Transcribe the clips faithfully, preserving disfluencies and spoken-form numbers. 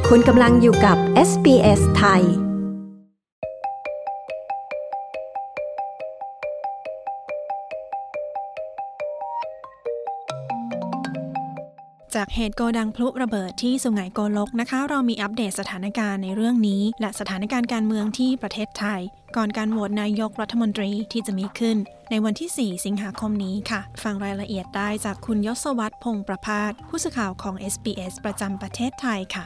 คุณกำลังอยู่กับ เอส บี เอส ไทยจากเหตุโกดังพลุระเบิดที่สุไหงโกลกนะคะเรามีอัปเดตสถานการณ์ในเรื่องนี้และสถานการณ์การเมืองที่ประเทศไทยก่อนการโหวตนายกรัฐมนตรีที่จะมีขึ้นในวันที่สี่สิงหาคมนี้ค่ะฟังรายละเอียดได้จากคุณยศวรรษ พงษ์ประภาสผู้สื่อข่าวของ เอส บี เอส ประจำประเทศไทยค่ะ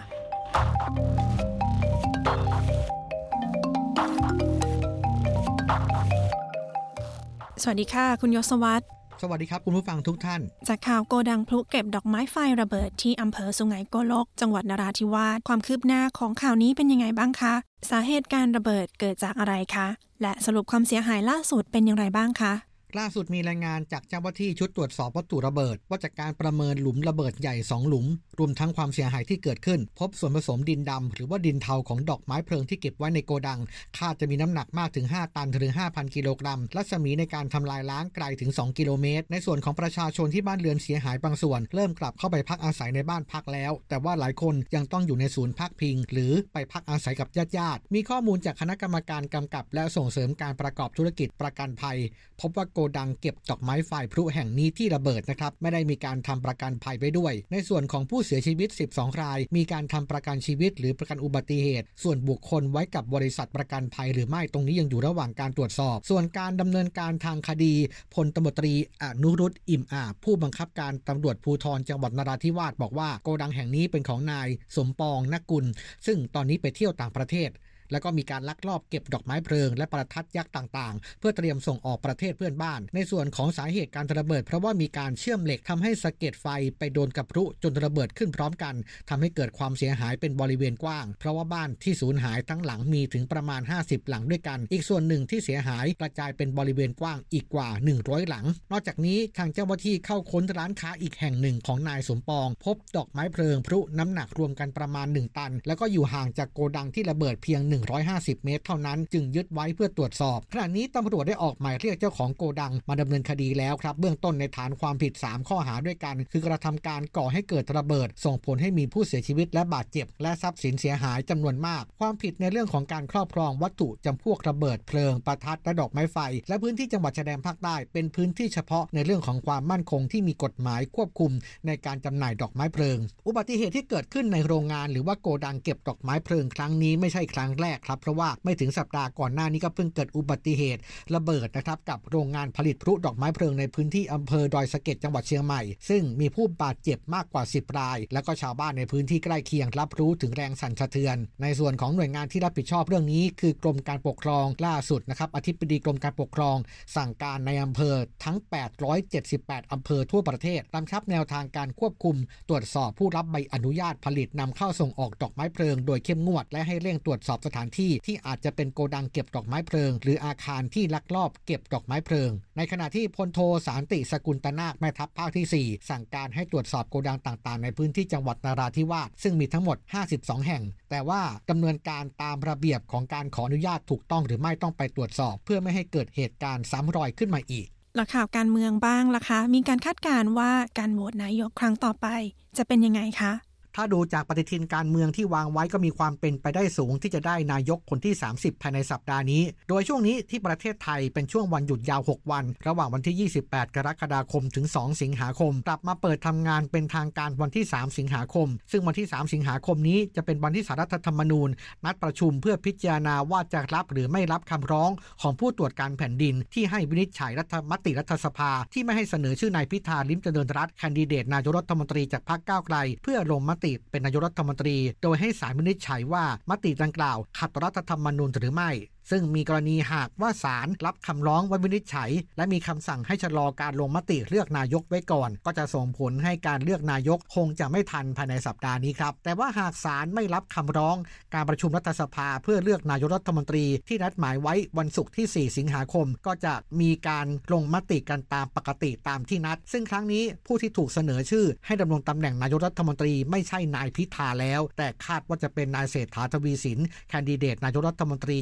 สวัสดีค่ะคุณยศวรรษสวัสดีครับคุณผู้ฟังทุกท่านจากข่าวโกดังพลุเก็บดอกไม้ไฟระเบิดที่อำเภอสุไหงโกลกจังหวัดนราธิวาสความคืบหน้าของข่าวนี้เป็นยังไงบ้างคะสาเหตุการระเบิดเกิดจากอะไรคะและสรุปความเสียหายล่าสุดเป็นอย่างไรบ้างคะล่าสุดมีรายงานจากเจ้าหน้าที่ชุดตรวจสอบวัตถุระเบิดว่าจากการประเมินหลุมระเบิดใหญ่สองหลุมรวมทั้งความเสียหายที่เกิดขึ้นพบส่วนผสมดินดำหรือว่าดินเทาของดอกไม้เพลิงที่เก็บไว้ในโกดังคาดจะมีน้ำหนักมากถึงห้าตันถึง ห้าพัน กิโลกรัมรัศมีในการทำลายล้างไกลถึงสองกิโลเมตรในส่วนของประชาชนที่บ้านเรือนเสียหายบางส่วนเริ่มกลับเข้าไปพักอาศัยในบ้านพักแล้วแต่ว่าหลายคนยังต้องอยู่ในศูนย์พักพิงหรือไปพักอาศัยกับญาติๆมีข้อมูลจากคณะกรรมการกำกับและส่งเสริมการประกอบธุรกิจประกันภัยพบว่าโกดังเก็บดอกไม้ไฟพลุแห่งนี้ที่ระเบิดนะครับไม่ได้มีการทำประกันภัยไว้ด้วยในส่วนของผู้เสียชีวิตสิบสองรายมีการทำประกันชีวิตหรือประกันอุบัติเหตุส่วนบุคคลไว้กับบริษัทประกันภัยหรือไม่ตรงนี้ยังอยู่ระหว่างการตรวจสอบส่วนการดำเนินการทางคดีพลตำรวจตรีอนุรุตอิ่มอาบผู้บังคับการตำรวจภูธรจังหวัดนราธิวาสบอกว่าโกดังแห่งนี้เป็นของนายสมปองนกุลซึ่งตอนนี้ไปเที่ยวต่างประเทศแล้วก็มีการลักลอบเก็บดอกไม้เพลิงและประทัดยักษ์ต่างๆเพื่อเตรียมส่งออกประเทศเพื่อนบ้านในส่วนของสาเหตุการระเบิดเพราะว่ามีการเชื่อมเหล็กทำให้สะเก็ดไฟไปโดนกับพลุจนระเบิดขึ้นพร้อมกันทำให้เกิดความเสียหายเป็นบริเวณกว้างเพราะว่าบ้านที่สูญหายทั้งหลังมีถึงประมาณห้าสิบหลังด้วยกันอีกส่วนหนึ่งที่เสียหายกระจายเป็นบริเวณกว้างอีกกว่าหนึ่งร้อยหลังนอกจากนี้ทางเจ้าหน้าที่เข้าค้นร้านค้าอีกแห่งหนึ่งของนายสมปองพบดอกไม้เพลิงพลุน้ำหนักรวมกันประมาณหนึ่งตันแล้วก็อยู่ห่างจากโกดังที่ระเบิดเพียงหนึ่งร้อยห้าสิบเมตรเท่านั้นจึงยึดไว้เพื่อตรวจสอบขณะนี้ตำรวจได้ออกหมายเรียกเจ้าของโกดังมาดำเนินคดีแล้วครับเบื้องต้นในฐานความผิดสามข้อหาด้วยกันคือกระทำการก่อให้เกิดระเบิดส่งผลให้มีผู้เสียชีวิตและบาดเจ็บและทรัพย์สินเสียหายจำนวนมากความผิดในเรื่องของการครอบครองวัตถุจำพวกระเบิดเพลิงประทัดและดอกไม้ไฟและพื้นที่จังหวัดชายแดนภาคใต้เป็นพื้นที่เฉพาะในเรื่องของความมั่นคงที่มีกฎหมายควบคุมในการจำหน่ายดอกไม้เพลิงอุบัติเหตุที่เกิดขึ้นในโรงงานหรือว่าโกดังเก็บดอกไม้เพลิงครั้งนี้ไม่ใช่ครั้งแรกครับเพราะว่าไม่ถึงสัปดาห์ก่อนหน้านี้ก็เพิ่งเกิดอุบัติเหตุระเบิดนะครับกับโรงงานผลิตพลุดอกไม้เพลิงในพื้นที่อำเภอดอยสะเก็ดจังหวัดเชียงใหม่ซึ่งมีผู้บาดเจ็บมากกว่าสิบรายแล้วก็ชาวบ้านในพื้นที่ใกล้เคียงรับรู้ถึงแรงสั่นสะเทือนในส่วนของหน่วยงานที่รับผิดชอบเรื่องนี้คือกรมการปกครองล่าสุดนะครับอธิบดีกรมการปกครองสั่งการในอำเภอทั้งแปดร้อยเจ็ดสิบแปดอำเภอทั่วประเทศกำชับแนวทางการควบคุมตรวจสอบผู้รับใบอนุญาตผลิตนำเข้าส่งออกดอกไม้เพลิงโดยเข้มงวดและให้เร่งตรวจสอบสถานที่ที่อาจจะเป็นโกดังเก็บดอกไม้เพลิงหรืออาคารที่ลักลอบเก็บดอกไม้เพลิงในขณะที่พลโทสันติสกุลตนาคแม่ทัพภาคที่สี่สั่งการให้ตรวจสอบโกดังต่างๆในพื้นที่จังหวัดนราธิวาสซึ่งมีทั้งหมดห้าสิบสองแห่งแต่ว่าดำเนินการตามระเบียบของการขออนุญาตถูกต้องหรือไม่ต้องไปตรวจสอบเพื่อไม่ให้เกิดเหตุการณ์ซ้ำรอยขึ้นมาอีกและข่าวการเมืองบ้างล่ะคะมีการคาดการณ์ว่าการโหวตนายกครั้งต่อไปจะเป็นยังไงคะถ้าดูจากปฏิทินการเมืองที่วางไว้ก็มีความเป็นไปได้สูงที่จะได้นายกคนที่สามสิบภายในสัปดาห์นี้โดยช่วงนี้ที่ประเทศไทยเป็นช่วงวันหยุดยาวหกวันระหว่างวันที่ยี่สิบแปดกรกฎาคมถึงสองสิงหาคมกลับมาเปิดทำงานเป็นทางการวันที่สามสิงหาคมซึ่งวันที่สามสิงหาคมนี้จะเป็นวันที่ศาลรัฐธรรมนูญนัดประชุมเพื่อพิจารณาว่าจะรับหรือไม่รับคำร้องของผู้ตรวจการแผ่นดินที่ให้วินิจฉัยรัฐมติรัฐสภาที่ไม่ให้เสนอชื่อนายพิธาลิ้มเจริญรัตน์แคนดิเดตนายกรัฐมนตรีจากพรรคก้าวไกลเพื่อลงมติเป็นนายกรัฐมนตรีโดยให้ศาลวินิจฉัยว่ามติดังกล่าวขัดต่อรัฐธรรมนูญหรือไม่ซึ่งมีกรณีหากว่าศาลรับคำร้องไว้วินิจฉัยและมีคำสั่งให้ชะลอการลงมติเลือกนายกไว้ก่อนก็จะส่งผลให้การเลือกนายกคงจะไม่ทันภายในสัปดาห์นี้ครับแต่ว่าหากศาลไม่รับคำร้องการประชุมรัฐสภาเพื่อเลือกนายกรัฐมนตรีที่นัดหมายไว้วันศุกร์ที่สี่สิงหาคมก็จะมีการลงมติกันตามปกติตามที่นัดซึ่งครั้งนี้ผู้ที่ถูกเสนอชื่อให้ดำรงตำแหน่งนายกรัฐมนตรีไม่ใช่นายพิธาแล้วแต่คาดว่าจะเป็นนายเศรษฐาทวีสินแคนดิเดตนายกรัฐมนตรีจากพรรคเพื่อ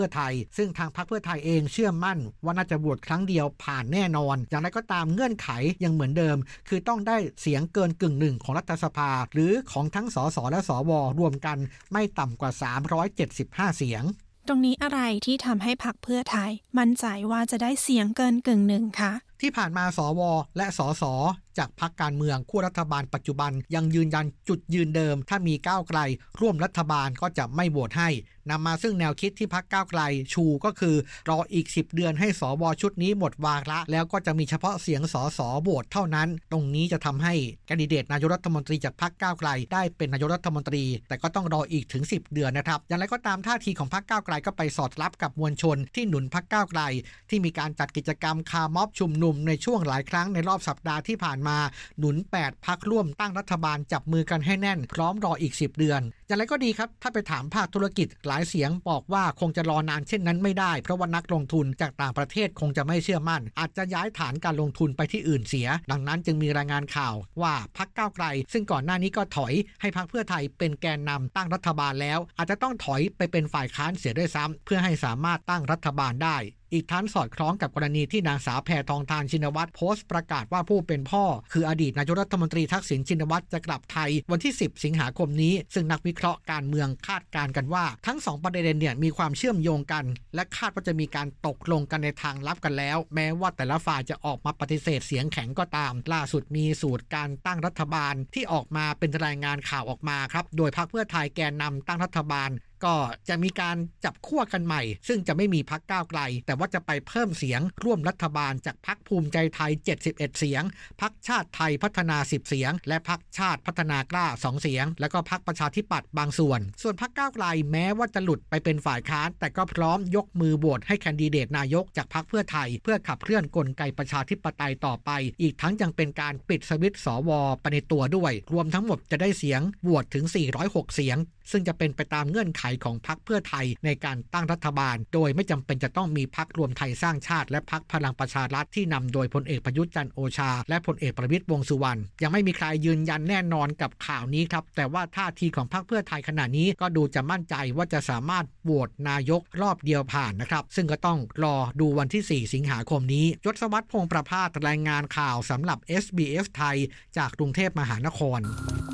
พื่อไทยซึ่งทางพรรคเพื่อไทยเองเชื่อมั่นว่าน่าจะโหวตครั้งเดียวผ่านแน่นอนอย่างไรก็ตามเงื่อนไขยังเหมือนเดิมคือต้องได้เสียงเกินกึ่งหนึ่งของรัฐสภาหรือของทั้งสสและสวรวมกันไม่ต่ำกว่าสามร้อยเจ็ดสิบห้าเสียงตรงนี้อะไรที่ทำให้พรรคเพื่อไทยมั่นใจว่าจะได้เสียงเกินกึ่งหนึ่งคะที่ผ่านมาสวและสสจากพรรคการเมืองคู่รัฐบาลปัจจุบันยังยืนยันจุดยืนเดิมถ้ามีก้าวไกลร่วมรัฐบาลก็จะไม่โหวตให้นำมาซึ่งแนวคิดที่พรรคก้าวไกลชูก็คือรออีกสิบเดือนให้สวชุดนี้หมดวาระแล้วก็จะมีเฉพาะเสียงสสโหวตเท่านั้นตรงนี้จะทำให้แคนดิเดตนายกรัฐมนตรีจากพรรคก้าวไกลได้เป็นนายกรัฐมนตรีแต่ก็ต้องรออีกถึงสิบเดือนนะครับอย่างไรก็ตามท่าทีของพรรคก้าวไกลก็ไปสอดรับกับมวลชนที่หนุนพรรคก้าวไกลที่มีการจัดกิจกรรมคาร์ม็อบชุมนุมในช่วงหลายครั้งในรอบสัปดาห์ที่ผ่านมาหนุนแปดพรรคร่วมตั้งรัฐบาลจับมือกันให้แน่นพร้อมรออีกสิบเดือนอย่างไรก็ดีครับถ้าไปถามภาคธุรกิจหลายเสียงบอกว่าคงจะรอนานเช่นนั้นไม่ได้เพราะว่านักลงทุนจากต่างประเทศคงจะไม่เชื่อมั่นอาจจะย้ายฐานการลงทุนไปที่อื่นเสียดังนั้นจึงมีรายงานข่าวว่าพรรคก้าวไกลซึ่งก่อนหน้านี้ก็ถอยให้พรรคเพื่อไทยเป็นแกนนำตั้งรัฐบาลแล้วอาจจะต้องถอยไปเป็นฝ่ายค้านเสียด้วยซ้ำเพื่อให้สามารถตั้งรัฐบาลได้อีกทั้งสอดคล้องกับกรณีที่นางสาวแพทองธารชินวัตรโพสต์ประกาศว่าผู้เป็นพ่อคืออดีตนายกรัฐมนตรีทักษิณชินวัตรจะกลับไทยวันที่สิบสิงหาคมนี้ซึ่งนักวิเคราะห์การเมืองคาดการณ์กันว่าทั้งสองประเด็นเนี่ยมีความเชื่อมโยงกันและคาดว่าจะมีการตกลงกันในทางลับกันแล้วแม้ว่าแต่ละฝ่ายจะออกมาปฏิเสธเสียงแข็งก็ตามล่าสุดมีสูตรการตั้งรัฐบาลที่ออกมาเป็นรายงานข่าวออกมาครับโดยพรรคเพื่อไทยแกนนำตั้งรัฐบาลก็จะมีการจับขั้วกันใหม่ซึ่งจะไม่มีพรรคก้าวไกลแต่ว่าจะไปเพิ่มเสียงร่วมรัฐบาลจากพรรคภูมิใจไทยเจ็ดสิบเอ็ดเสียงพรรคชาติไทยพัฒนาสิบเสียงและพรรคชาติพัฒนากล้าสองเสียงแล้วก็พรรคประชาธิปัตย์บางส่วนส่วนพรรคก้าวไกลแม้ว่าจะหลุดไปเป็นฝ่ายค้านแต่ก็พร้อมยกมือโหวตให้แคนดิเดตนายกจากพรรคเพื่อไทยเพื่อขับเคลื่อนกลไกประชาธิปไตยต่อไปอีกทั้งยังเป็นการปิดสวิตช์สวไปในตัวด้วยรวมทั้งหมดจะได้เสียงโหวตถึงสี่ร้อยหกเสียงซึ่งจะเป็นไปตามเงื่อนไขของพรรคเพื่อไทยในการตั้งรัฐบาลโดยไม่จำเป็นจะต้องมีพรรครวมไทยสร้างชาติและพรรคพลังประชารัฐที่นำโดยพลเอกประยุทธ์จันทร์โอชาและพลเอกประวิตรวงษ์สุวรรณยังไม่มีใครยืนยันแน่นอนกับข่าวนี้ครับแต่ว่าท่าทีของพรรคเพื่อไทยขณะนี้ก็ดูจะมั่นใจว่าจะสามารถโหวตนายกรอบเดียวผ่านนะครับซึ่งก็ต้องรอดูวันที่สี่สิงหาคมนี้ยศวัฒน์พงษ์ประภาสรายงานข่าวสำหรับ เอส บี เอส ไทยจากกรุงเทพมหานคร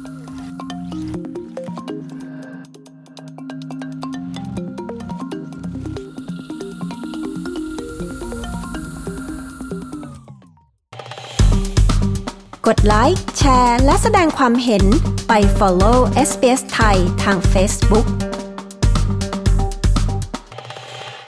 กดไลค์แชร์และแสดงความเห็นไป follow เอส บี เอส ไทยทาง Facebook